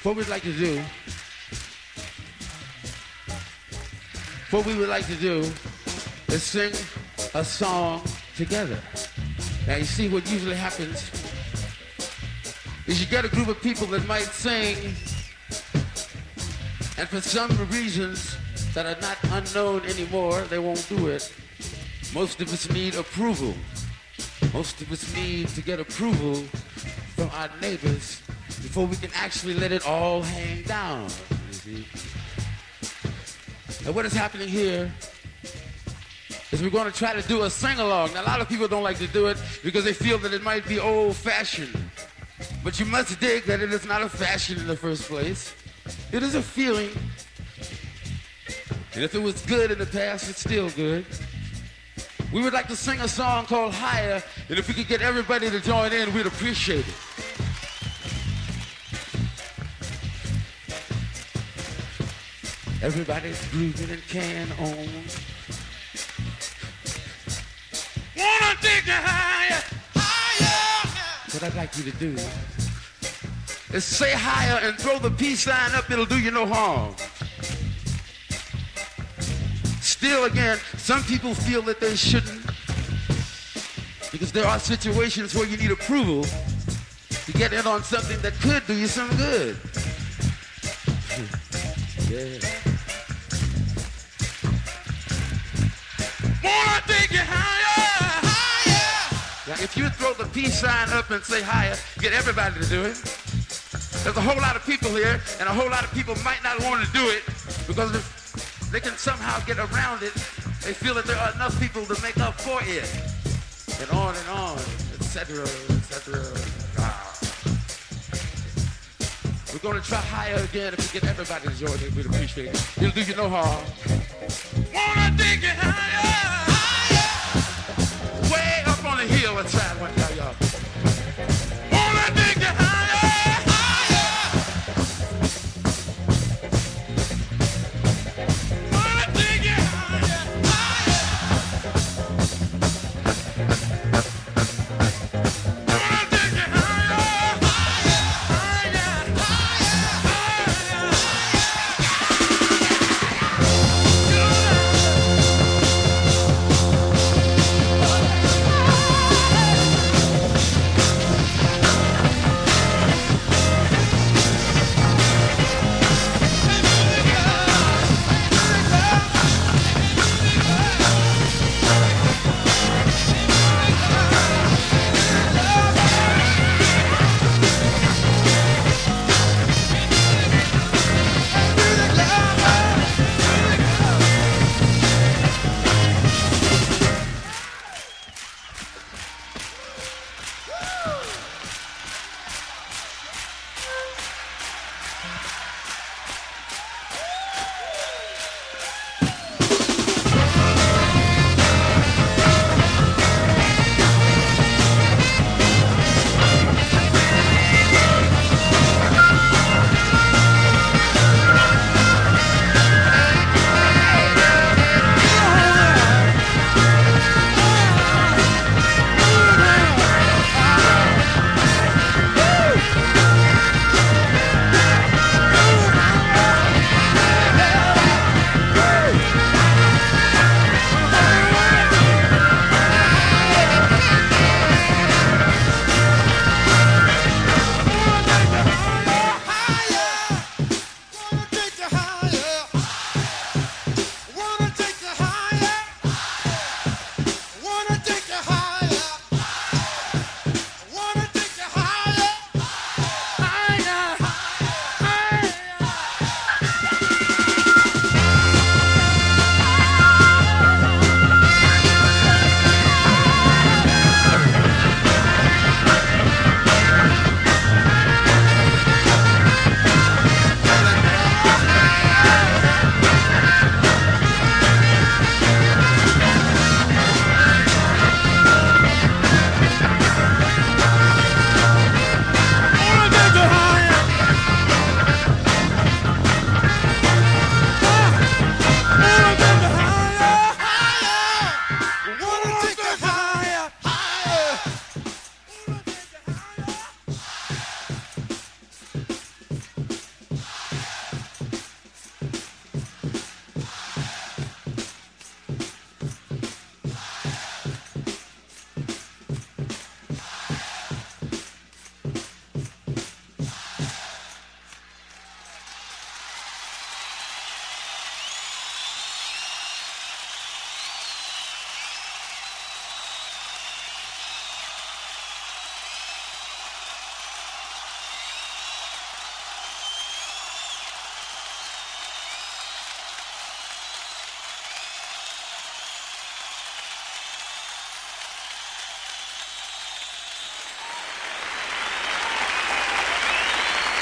what we'd like to do, what we would like to do is sing a song together. Now you see what usually happens is you get a group of people that might sing, and for some reasons that are not unknown anymore, they won't do it. Most of us need approval. Most of us need to get approval from our neighbors before we can actually let it all hang down. You see? And what is happening here is we're going to try to do a sing-along. Now, a lot of people don't like to do it because they feel that it might be old-fashioned. But you must dig that it is not a fashion in the first place. It is a feeling. And if it was good in the past, it's still good. We would like to sing a song called Higher, and if we could get everybody to join in, we'd appreciate it. Everybody's grooving and can on. Wanna take you higher, higher. What I'd like you to do is say higher and throw the peace sign up. It'll do you no harm. Still, again, some people feel that they shouldn't because there are situations where you need approval to get in on something that could do you some good. Yeah. Wanna take you higher, higher. Now, if you throw the peace sign up and say higher, get everybody to do it. There's a whole lot of people here, and a whole lot of people might not want to do it because if they can somehow get around it, they feel that there are enough people to make up for it. And on, etc., etc. We're going to try higher again. If we get everybody to join it, we'd appreciate it. It'll do you no harm. Wanna take it higher, higher. Way up on the hill, let's try one time.